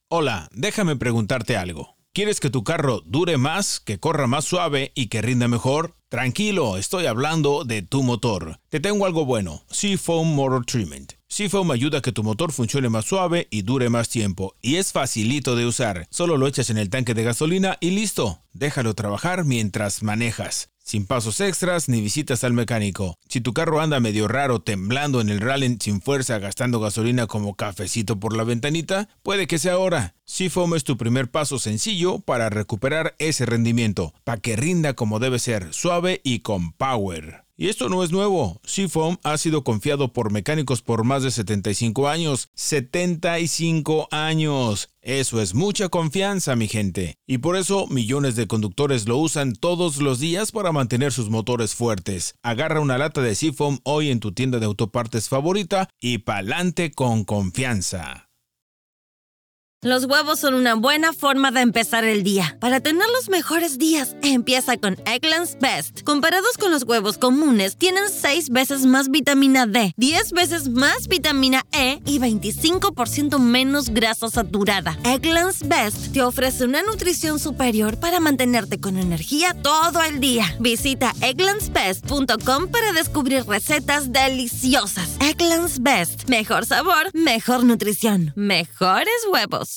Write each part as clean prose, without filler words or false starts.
Hola, déjame preguntarte algo. ¿Quieres que tu carro dure más, que corra más suave y que rinda mejor? Tranquilo, estoy hablando de tu motor. Te tengo algo bueno, Seafoam Motor Treatment. Seafoam ayuda a que tu motor funcione más suave y dure más tiempo. Y es facilito de usar. Solo lo echas en el tanque de gasolina y listo. Déjalo trabajar mientras manejas. Sin pasos extras ni visitas al mecánico. Si tu carro anda medio raro, temblando en el rally sin fuerza, gastando gasolina como cafecito por la ventanita, puede que sea ahora. Seafoam es tu primer paso sencillo para recuperar ese rendimiento, para que rinda como debe ser, suave y con power. Y esto no es nuevo. Seafoam ha sido confiado por mecánicos por más de 75 años. ¡75 años! Eso es mucha confianza, mi gente. Y por eso millones de conductores lo usan todos los días para mantener sus motores fuertes. Agarra una lata de Seafoam hoy en tu tienda de autopartes favorita y pa'lante con confianza. Los huevos son una buena forma de empezar el día. Para tener los mejores días, empieza con Eggland's Best. Comparados con los huevos comunes, tienen 6 veces más vitamina D, 10 veces más vitamina E y 25% menos grasa saturada. Eggland's Best te ofrece una nutrición superior para mantenerte con energía todo el día. Visita egglandsbest.com para descubrir recetas deliciosas. Eggland's Best. Mejor sabor, mejor nutrición, mejores huevos.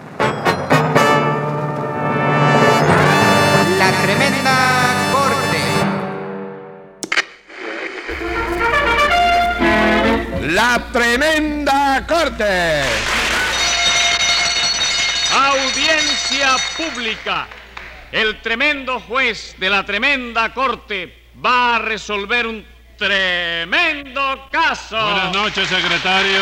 La Tremenda Corte. La Tremenda Corte. Audiencia pública. El tremendo juez de la Tremenda Corte va a resolver un tremendo caso. Buenas noches, secretario.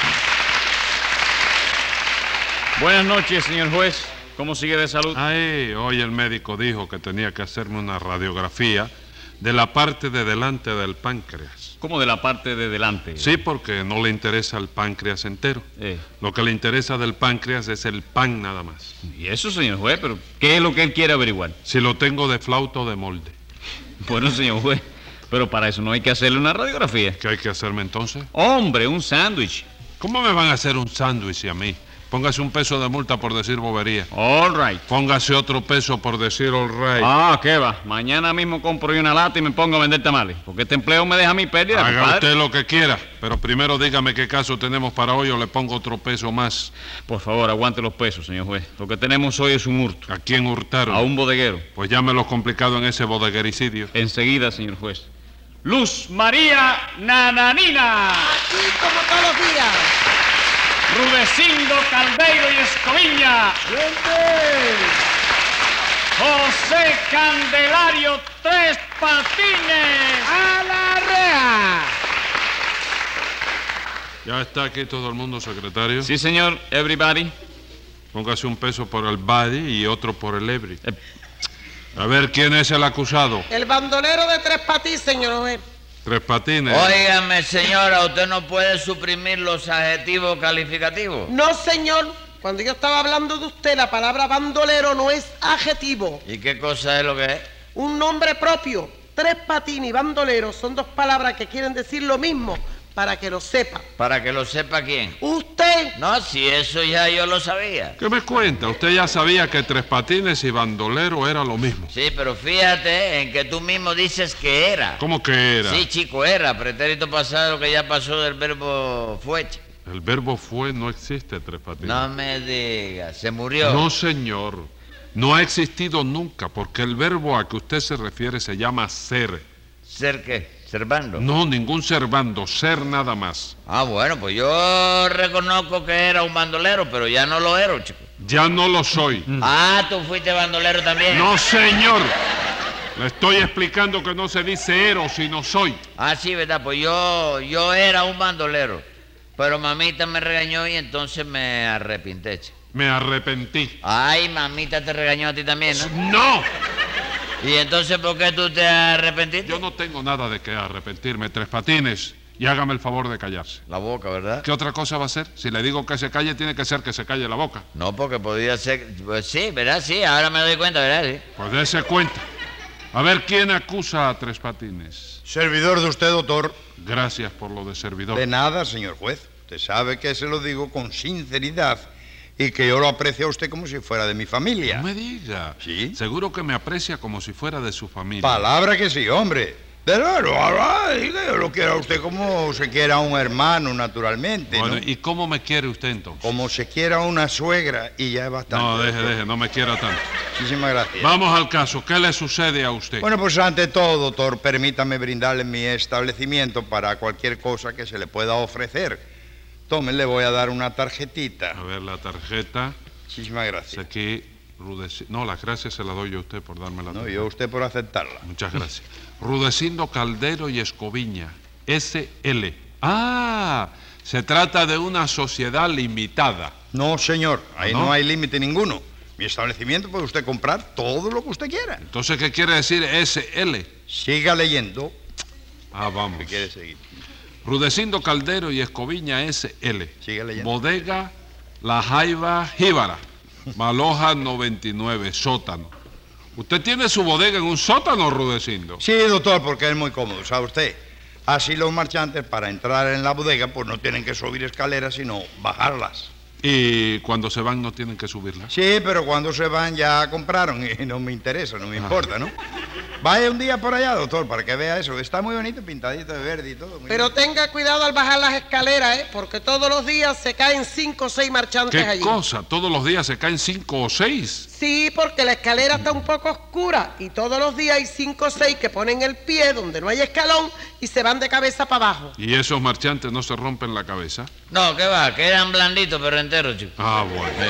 Buenas noches, señor juez. ¿Cómo sigue de salud? Hoy el médico dijo que tenía que hacerme una radiografía de la parte de delante del páncreas. ¿Cómo de la parte de delante? Sí, porque no le interesa el páncreas entero. Lo que le interesa del páncreas es el pan nada más. ¿Y eso, señor juez? ¿Pero qué es lo que él quiere averiguar? Si lo tengo de flauta o de molde. Bueno, señor juez, pero para eso no hay que hacerle una radiografía. ¿Qué hay que hacerme entonces? Hombre, un sándwich. ¿Cómo me van a hacer un sándwich a mí? Póngase un peso de multa por decir bobería. All right. Póngase otro peso por decir all right. Ah, ¿qué va? Mañana mismo compro yo una lata y me pongo a vender tamales. Porque este empleo me deja a mí pérdida, Haga compadre. usted lo que quiera, pero primero dígame qué caso tenemos para hoy o le pongo otro peso más. Por favor, aguante los pesos, señor juez. Lo que tenemos hoy es un hurto. ¿A quién hurtaron? A un bodeguero. Pues llámelo complicado en ese bodeguericidio. Enseguida, señor juez. Luz María Nananina. Aquí como todos los días. Rudecindo Caldeiro y Escoviña. José Candelario Tres Patines. ¡A la rea! ¿Ya está aquí todo el mundo, secretario? Sí, señor. Everybody. Póngase un peso por el body y otro por el every. A ver, ¿quién es el acusado? El bandolero de Tres Patines, señor juez. Tres Patines. Óigame, señora, usted no puede suprimir los adjetivos calificativos. No, señor. Cuando yo estaba hablando de usted, la palabra bandolero no es adjetivo. ¿Y qué cosa es lo que es? Un nombre propio. Tres Patines y bandolero son dos palabras que quieren decir lo mismo, para que lo sepa. ¿Para que lo sepa quién? Usted. No, si eso ya yo lo sabía. ¿Qué me cuenta? Usted ya sabía que Tres Patines y bandolero era lo mismo. Sí, pero fíjate en que tú mismo dices que era. ¿Cómo que era? Sí, chico, era. Pretérito pasado que ya pasó del verbo fue. El verbo fue no existe, Tres Patines. No me digas, se murió. No, señor. No ha existido nunca, porque el verbo a que usted se refiere se llama ser. ¿Ser qué? ¿Servando? No, ningún servando, ser nada más. Ah, bueno, pues yo reconozco que era un bandolero, pero ya no lo era, chico. Ya no lo soy. Ah, ¿tú fuiste bandolero también? No, señor. Le estoy explicando que no se dice ero, sino soy. Ah, sí, ¿verdad? Pues yo era un bandolero. Pero mamita me regañó y entonces me arrepinté, chico. Me arrepentí. Ay, mamita te regañó a ti también, ¿no? ¡No! ¿Y entonces por qué tú te arrepentiste? Yo no tengo nada de qué arrepentirme, Tres Patines. Y hágame el favor de callarse. La boca, ¿verdad? ¿Qué otra cosa va a hacer? Si le digo que se calle, tiene que ser que se calle la boca. No, porque podía ser... Pues sí, ¿verdad? Sí, ahora me doy cuenta, ¿verdad? Sí. Pues dése cuenta. A ver, ¿quién acusa a Tres Patines? Servidor de usted, doctor. Gracias por lo de servidor. De nada, señor juez. Usted sabe que se lo digo con sinceridad. y que yo lo aprecio a usted como si fuera de mi familia. No me diga. Sí. Seguro que me aprecia como si fuera de su familia. Palabra que sí, hombre. De verdad, yo lo quiero a usted como se quiera a un hermano, naturalmente, Bueno, ¿no? ¿y cómo me quiere usted entonces? Como se quiera a una suegra y ya es bastante. No, deje, no me quiera tanto. Muchísimas gracias. Vamos al caso. ¿Qué le sucede a usted? Bueno, pues ante todo, doctor, permítame brindarle mi establecimiento para cualquier cosa que se le pueda ofrecer. Tome, le voy a dar una tarjetita. A ver, la tarjeta. Muchísimas gracias. Aquí, No, las gracias se las doy yo a usted por darme la tarjeta. No, yo a usted por aceptarla. Muchas gracias. Rudecindo Caldero y Escoviña, SL. Ah, se trata de una sociedad limitada. No, señor, ahí ¿No? no hay límite ninguno. Mi establecimiento puede usted comprar todo lo que usted quiera. Entonces, ¿qué quiere decir SL? Siga leyendo. Ah, vamos. ¿Qué quiere seguir? Rudecindo Caldero y Escoviña, SL. Siga leyendo. Bodega La Jaiba Jíbara, Maloja 99, sótano. ¿Usted tiene su bodega en un sótano, Rudecindo? Sí, doctor, porque es muy cómodo, ¿sabe usted? Así los marchantes para entrar en la bodega pues no tienen que subir escaleras, sino bajarlas. Y cuando se van no tienen que subirlas. Sí, pero cuando se van ya compraron y no me interesa, no me importa, ¿no? Vaya un día por allá, doctor, para que vea eso. Está muy bonito, pintadito de verde y todo. Muy Pero bien. tenga cuidado al bajar las escaleras, ¿eh? Porque todos los días se caen 5 o 6 marchantes ¿Qué allí. cosa? ¿Todos los días se caen 5 o 6? Sí, porque la escalera está un poco oscura y todos los días hay 5 o 6 que ponen el pie donde no hay escalón y se van de cabeza para abajo. ¿Y esos marchantes no se rompen la cabeza? No, ¿qué va? Que eran blanditos pero enteros, chico. Ah, bueno.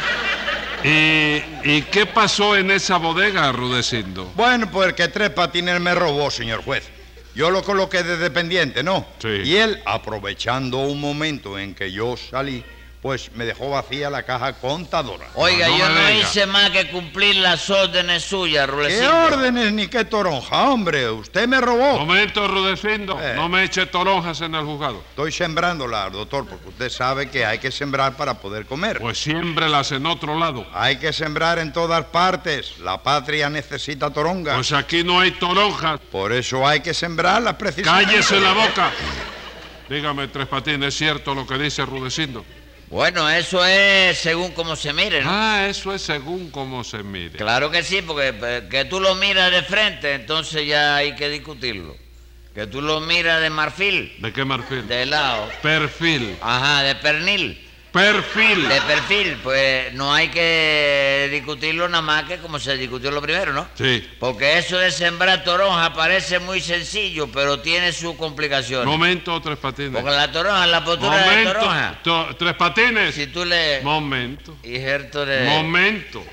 ¿Y qué pasó en esa bodega, Rudecindo? Bueno, pues que Tres Patines me robó, señor juez. Yo lo coloqué de dependiente, ¿no? Sí. Y él, aprovechando un momento en que yo salí, pues me dejó vacía la caja contadora. Oiga, No yo me no venga. hice más que cumplir las órdenes suyas, ¿Qué Rulecindo. órdenes ni qué toronja, hombre? Usted me robó. Momento, Rudecindo. No me eche toronjas en el juzgado. Estoy sembrándola, doctor, porque usted sabe que hay que sembrar para poder comer. Pues siémbrelas en otro lado. Hay que sembrar en todas partes. La patria necesita toronga. Pues aquí no hay toronjas. Por eso hay que sembrarlas precisamente. ¡Cállese la boca! Dígame, Tres Patines, ¿es cierto lo que dice Rudecindo? Bueno, eso es según cómo se mire, ¿no? Ah, eso es según cómo se mire. Claro que sí, porque que tú lo miras de frente, entonces ya hay que discutirlo. Que tú lo miras de marfil, ¿De qué marfil? de lado, Perfil. ajá, de pernil, Perfil. de perfil, pues no hay que discutirlo nada más que como se discutió lo primero, ¿no? Sí. Porque eso de sembrar toronja parece muy sencillo, pero tiene sus complicaciones. Momento, Tres Patines. Porque la toronja, la postura de toronja, Tres Patines. si tú le Momento. injerto de... Momento.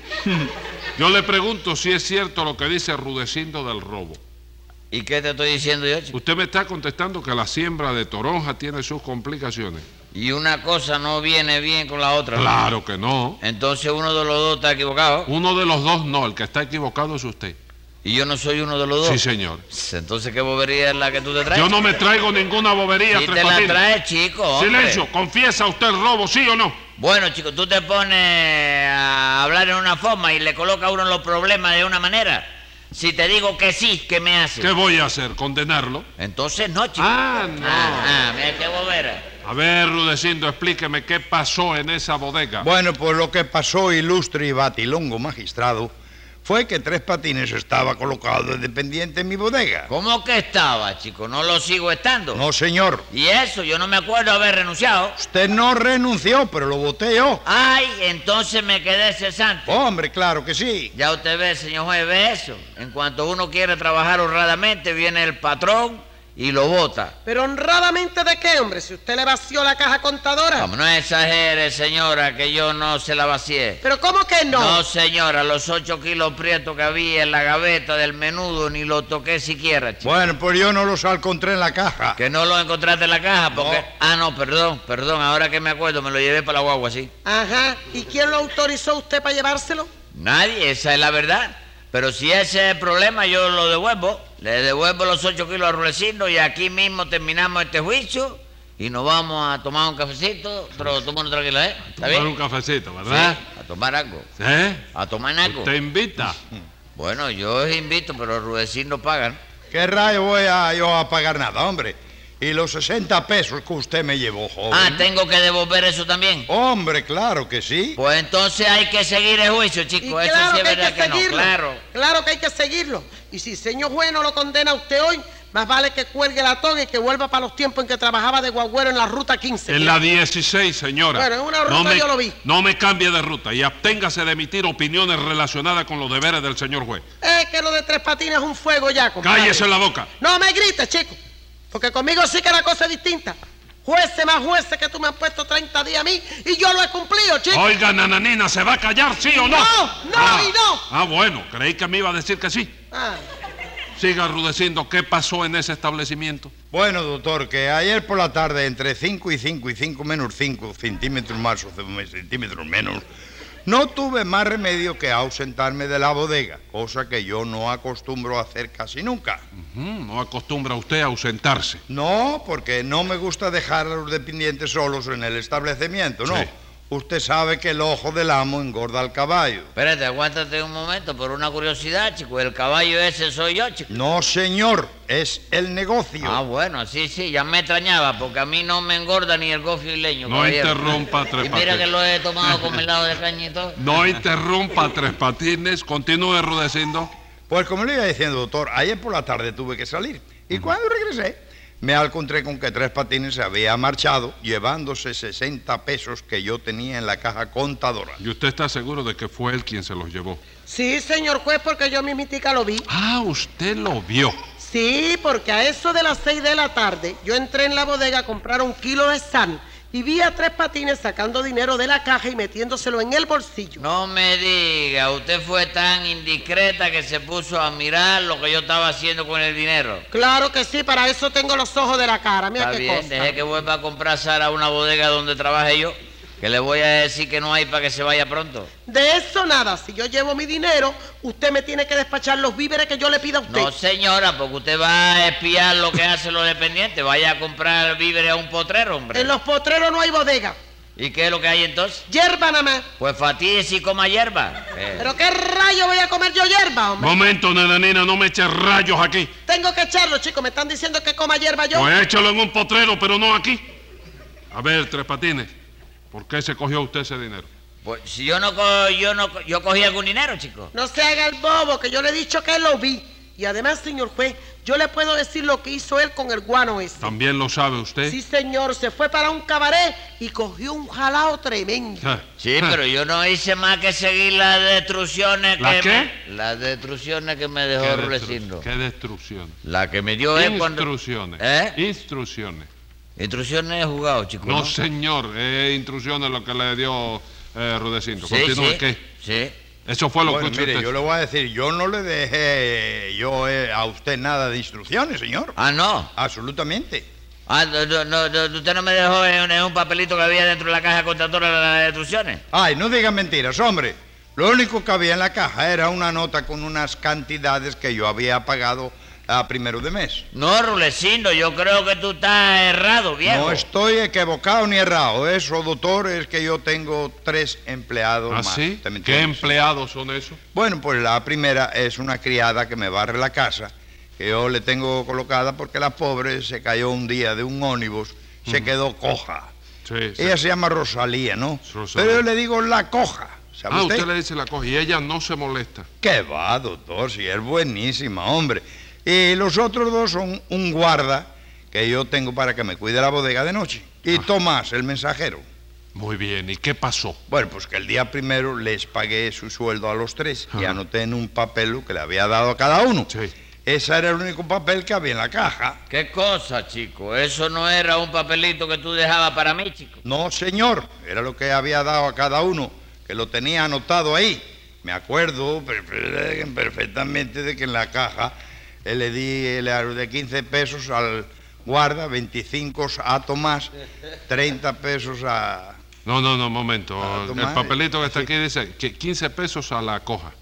Yo le pregunto si es cierto lo que dice Rudecindo del robo. ¿Y qué te estoy diciendo yo, chico? Usted me está contestando que la siembra de toronja tiene sus complicaciones. Y una cosa no viene bien con la otra, ¿no? Claro que no. Entonces uno de los dos está equivocado. Uno de los dos no, el que está equivocado es usted. Y yo no soy uno de los dos. Sí, señor. Entonces, ¿qué bobería es la que tú te traes? Yo no me traigo ninguna bobería, Si Tres te la Patines. traes, chico, hombre. Silencio, ¿confiesa usted el robo, sí o no? Bueno, chico, tú te pones a hablar en una forma y le colocas a uno los problemas de una manera. Si te digo que sí, ¿qué me haces? ¿Qué voy a hacer? ¿Condenarlo? Entonces no, chico. Ah, no. Mira qué bobera. A ver, Rudecindo, explíqueme qué pasó en esa bodega. Bueno, pues lo que pasó, ilustre y batilongo magistrado, fue que Tres Patines estaba colocado de dependiente en mi bodega. ¿Cómo que estaba, chico? ¿No lo sigo estando? No, señor. ¿Y eso? Yo no me acuerdo haber renunciado. Usted no renunció, pero lo voté yo. Ay, entonces me quedé cesante. Hombre, claro que sí. Ya usted ve, señor juez, ve eso. En cuanto uno quiere trabajar honradamente, viene el patrón y lo bota. Pero honradamente de qué, hombre, si usted le vació la caja contadora. Como no exagere, señora, que yo no se la vacié. Pero ¿cómo que no? No, señora, los 8 kilos prietos que había en la gaveta del menudo ni lo toqué siquiera, chico. Bueno, pues yo no los encontré en la caja. Que no lo encontraste en la caja porque... No. Ah, no, perdón, ahora que me acuerdo, me lo llevé para la guagua, sí. Ajá. ¿Y quién lo autorizó usted para llevárselo? Nadie, esa es la verdad. Pero si ese es el problema, yo lo devuelvo. Le devuelvo los 8 kilos a Rulecindo y aquí mismo terminamos este juicio y nos vamos a tomar un cafecito. Tomamos tranquilo, ¿eh? ¿Está Tomar bien? un cafecito, ¿verdad? Sí, a tomar algo. ¿Eh? A tomar algo. ¿Te invita? Bueno, yo os invito, pero Rudecindo paga, ¿no? ¿Qué rayo voy a yo a pagar nada, hombre? Y los 60 pesos que usted me llevó, joven. Ah, ¿tengo que devolver eso también? Hombre, claro que sí. Pues entonces hay que seguir el juicio, Y chico. Eso claro sí es que hay verdad que que no, seguirlo. claro. Claro que hay que seguirlo. Y si señor juez no lo condena a usted hoy, más vale que cuelgue la toga y que vuelva para los tiempos en que trabajaba de guagüero en la ruta 15. En la 16, señora. Bueno, en una ruta yo lo vi. No me cambie de ruta y absténgase de emitir opiniones relacionadas con los deberes del señor juez. Es que lo de Tres Patines es un fuego ya, compadre. Cállese la boca. No me grites, chico. Porque conmigo sí que la cosa es distinta. Jueces más jueces que tú me has puesto 30 días a mí y yo lo he cumplido, chico. Oiga, nananina, ¿se va a callar, sí o no? No, y no. Ah, bueno, creí que me iba a decir que sí. Ah, Siga, Rudecindo, ¿qué pasó en ese establecimiento? Bueno, doctor, que ayer por la tarde, entre 5 y 5 y 5 menos 5 centímetros más o centímetros menos, no tuve más remedio que ausentarme de la bodega, cosa que yo no acostumbro a hacer casi nunca. No acostumbra usted a ausentarse. No, porque no me gusta dejar a los dependientes solos en el establecimiento, ¿no? Sí. Usted sabe que el ojo del amo engorda al caballo. Espérate, aguántate un momento, por una curiosidad, chico. El caballo ese soy yo, chico. No, señor, es el negocio. Ah, bueno, sí, ya me extrañaba, porque a mí no me engorda ni el gofio isleño, No caballero. interrumpa, Tres Y mira Patines. que lo he tomado con helado de caña y todo. No interrumpa, Tres Patines. Continúe, Rudecindo. Pues como le iba diciendo, doctor, ayer por la tarde tuve que salir. Y cuando regresé, me encontré con que Tres Patines se había marchado llevándose 60 pesos que yo tenía en la caja contadora. ¿Y usted está seguro de que fue él quien se los llevó? sí, señor juez, porque yo mismitica lo vi. Ah, usted lo vio. Sí, porque a eso de las 6 de la tarde yo entré en la bodega a comprar 1 kilo de sal y vi a Tres Patines sacando dinero de la caja y metiéndoselo en el bolsillo. No me diga, usted fue tan indiscreta que se puso a mirar lo que yo estaba haciendo con el dinero. Claro que sí, para eso tengo los ojos de la cara. Mira Está qué bien, cosa. deje que vuelva a comprar sal a una bodega donde trabaje yo, que le voy a decir que no hay para que se vaya pronto. De eso nada, si yo llevo mi dinero, usted me tiene que despachar los víveres que yo le pida a usted. No, señora, porque usted va a espiar lo que hacen los dependientes. Vaya a comprar víveres a un potrero, hombre. En los potreros no hay bodega. ¿Y qué es lo que hay entonces? Hierba nada más. Pues fatíese y coma hierba. ¿Pero qué rayo voy a comer yo hierba, hombre? Momento, nananina, no me eche rayos aquí. Tengo que echarlo, chicos. Me están diciendo que coma hierba yo. Pues échalo en un potrero, pero no aquí. A ver, Tres Patines, ¿por qué se cogió usted ese dinero? Pues si yo cogí algún dinero, chico. No se haga el bobo, que yo le he dicho que lo vi. Y además, señor juez, yo le puedo decir lo que hizo él con el guano ese. ¿También lo sabe usted? Sí, señor, se fue para un cabaret y cogió un jalao tremendo. Ah, Sí, ah. pero yo no hice más que seguir las destrucciones ¿La que qué? las destrucciones que me ¿Qué dejó destru- Rulecindo. ¿Qué destrucción? La que me dio él cuando... Instrucciones. ¿Eh? Instrucciones. Instrucciones he jugado, chico. No, señor, instrucciones lo que le dio Rudecindo. Sí, Continúe, sí, ¿qué? sí. Eso fue lo Bueno, que usted... mire, yo le voy a decir, yo no le dejé a usted nada de instrucciones, señor. Ah, no. Absolutamente. Ah, usted no me dejó en un papelito que había dentro de la caja contadora de las destrucciones. Ay, no diga mentiras, hombre. Lo único que había en la caja era una nota con unas cantidades que yo había pagado a primero de mes. No, Rulecindo, yo creo que tú estás errado, viejo. No estoy equivocado ni errado. Eso, doctor, es que yo tengo 3 empleados ¿Ah, más. sí? ¿Usted me ¿Qué entiende? empleados son esos? Bueno, pues la primera es una criada que me barre la casa, que yo le tengo colocada porque la pobre se cayó un día de un ónibus, se quedó coja. Sí, sí. Ella se llama Rosalía, ¿no? Rosalía. Pero yo le digo la coja. ¿Sabe Ah, usted? usted le dice la cosa y ella no se molesta. ¿Qué va, doctor? Si es buenísima, hombre. Y los otros 2 son un guarda que yo tengo para que me cuide la bodega de noche. Y Tomás, el mensajero. Muy bien, ¿y qué pasó? Bueno, pues que el día primero les pagué su sueldo a los 3 y Ajá. anoté en un papel lo que le había dado a cada uno. Sí. Ese era el único papel que había en la caja. ¿Qué cosa, chico? Eso no era un papelito que tú dejabas para mí, chico. No, señor, era lo que había dado a cada uno, que lo tenía anotado ahí. Me acuerdo perfectamente de que en la caja le di de 15 pesos al guarda, 25 a Tomás, 30 pesos a... No, momento. Ah, El Tomás, papelito que está sí. aquí dice que 15 pesos a la coja.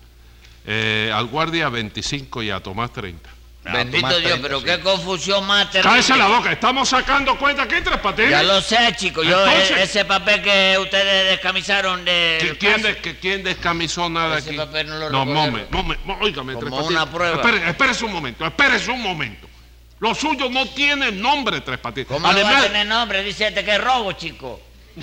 Al guardia 25 y a Tomás 30. a Bendito Tomás Dios, 30, pero sí. qué confusión más terrible. ¡Cállese la boca! Estamos sacando cuenta aquí, Tres Patines. Ya lo sé, chico. Yo, Entonces- ese papel que ustedes descamisaron de... ¿Quién descamisó nada Ese aquí? papel no lo No, recuerdo. óigame, Tres Como Patines. una prueba. Espérese un momento. Lo suyo no tiene nombre, Tres Patines. ¿Cómo no va a tener nombre? Dice este que es robo, chico.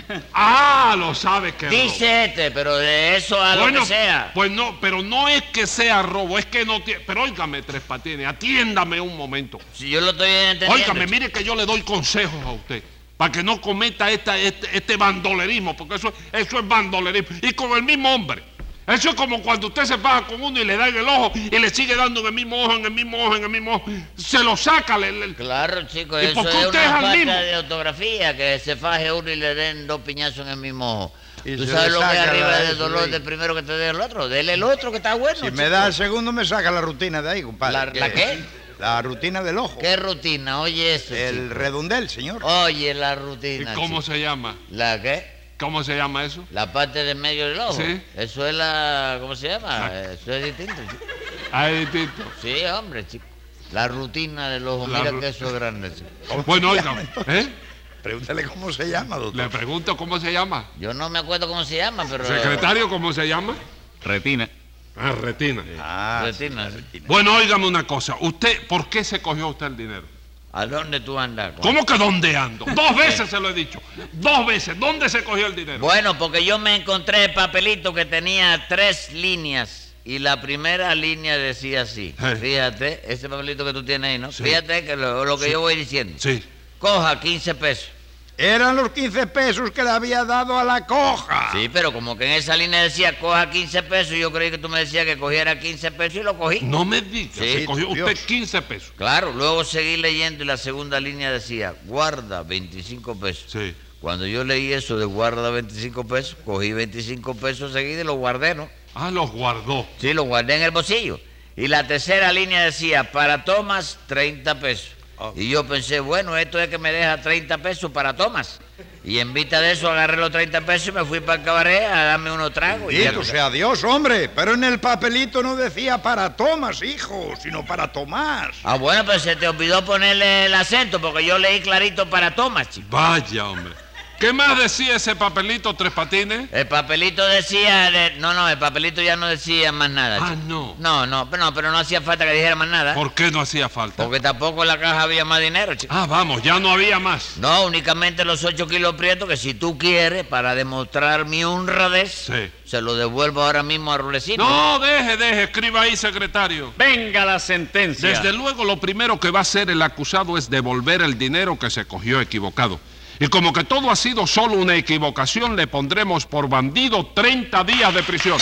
Lo sabe que es Dice este, pero de eso a lo que sea. Pues no, pero no es que sea robo, es que no tiene... Pero óigame, Tres Patines, atiéndame un momento. Si yo lo estoy entendiendo. Óigame, mire que yo le doy consejos a usted, para que no cometa este bandolerismo, porque eso es bandolerismo. Y con el mismo hombre. Eso es como cuando usted se paga con uno y le da en el ojo y le sigue dando en el mismo ojo, en el mismo ojo, en el mismo ojo. Se lo saca. Claro, chico, ¿Y eso por qué es usted una es al falta mismo? de ortografía, que se faje uno y le den 2 piñazos en el mismo ojo. Y ¿Tú se sabes le lo que es saca arriba la del eso, dolor güey. del primero que te dé el otro? Dele el otro que está bueno, Si chico. me da el segundo, me saca la rutina de ahí, compadre. ¿La qué? La rutina del ojo. ¿Qué rutina? Oye eso, El chico. redondel, señor. Oye la ¿Y rutina, cómo chico. se llama? ¿La qué? ¿Cómo se llama eso? La parte del medio del ojo. Sí. Eso es la... ¿Cómo se llama? Eso es distinto, chico. Distinto. Sí, hombre, chico. La rutina del ojo. La Mira ru- que eso es grande, chico. Bueno, óigame, Pregúntale cómo se llama, doctor. Le pregunto cómo se llama. Yo no me acuerdo cómo se llama, pero... Secretario, ¿cómo se llama? Retina. Retina. Retina. Bueno, óigame una cosa. ¿Usted, por qué se cogió usted el dinero? ¿A dónde tú andas? ¿Cómo que dónde ando? 2 veces se lo he dicho. 2 veces. ¿Dónde se cogió el dinero? Bueno, porque yo me encontré el papelito que tenía 3 líneas y la primera línea decía así. Fíjate, ese papelito que tú tienes ahí, ¿no? Sí. Fíjate que lo que yo voy diciendo. Sí. Coja 15 pesos. Eran los 15 pesos que le había dado a la coja. Sí, pero como que en esa línea decía coja 15 pesos, yo creí que tú me decías que cogiera 15 pesos y lo cogí. No me diga. Sí, Se cogió Dios. usted 15 pesos. Claro, luego seguí leyendo y la segunda línea decía guarda 25 pesos. Sí. Cuando yo leí eso de guarda 25 pesos, cogí 25 pesos seguidos y los guardé, ¿no? Los guardó. Sí, los guardé en el bolsillo. Y la tercera línea decía, para Tomás, 30 pesos. Y yo pensé, bueno, esto es que me deja 30 pesos para Tomás. Y en vista de eso agarré los 30 pesos y me fui para el cabaret a darme unos tragos. Y ya Bendito tú sea Dios, hombre. Pero en el papelito no decía para Tomás, hijo, sino para Tomás. Ah, bueno, pero se te olvidó ponerle el acento porque yo leí clarito para Tomás, chico. Vaya, hombre. ¿Qué más decía ese papelito, Tres Patines? El papelito decía... No, el papelito ya no decía más nada, chico. No. No, pero no hacía falta que dijera más nada. ¿Por qué no hacía falta? Porque tampoco en la caja había más dinero, chico. Vamos, ya no había más. No, únicamente los 8 kilos prietos que si tú quieres, para demostrar mi honradez, Sí. se lo devuelvo ahora mismo a Rulecino. No, deje, escriba ahí, secretario. Venga la sentencia. Desde luego, lo primero que va a hacer el acusado es devolver el dinero que se cogió equivocado. Y como que todo ha sido solo una equivocación, le pondremos por bandido 30 días de prisión.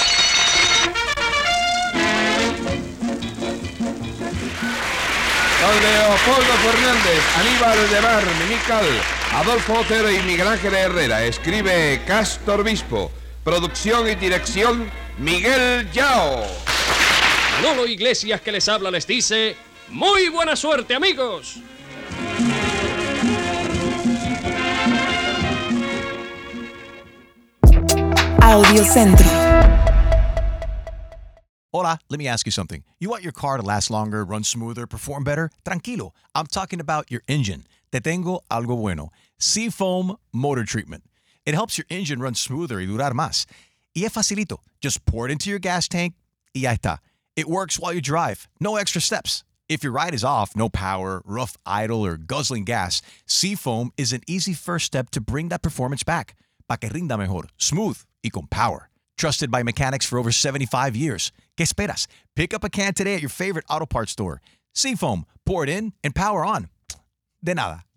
Don Leopoldo Fernández, Aníbal de Mar, Mimical, Adolfo Otero y Miguel Ángel Herrera. Escribe Castor Bispo. Producción y dirección, Miguel Yao. Manolo Iglesias, que les habla, les dice: ¡muy buena suerte, amigos! Audiocentro. Hola, let me ask you something. You want your car to last longer, run smoother, perform better? Tranquilo. I'm talking about your engine. Te tengo algo bueno. Seafoam Motor Treatment. It helps your engine run smoother y durar más. Y es facilito. Just pour it into your gas tank y ya está. It works while you drive. No extra steps. If your ride is off, no power, rough idle, or guzzling gas, Seafoam is an easy first step to bring that performance back. Pa' que rinda mejor, smooth y con power. Trusted by mechanics for over 75 years. ¿Qué esperas? Pick up a can today at your favorite auto parts store. Seafoam, pour it in and power on. De nada.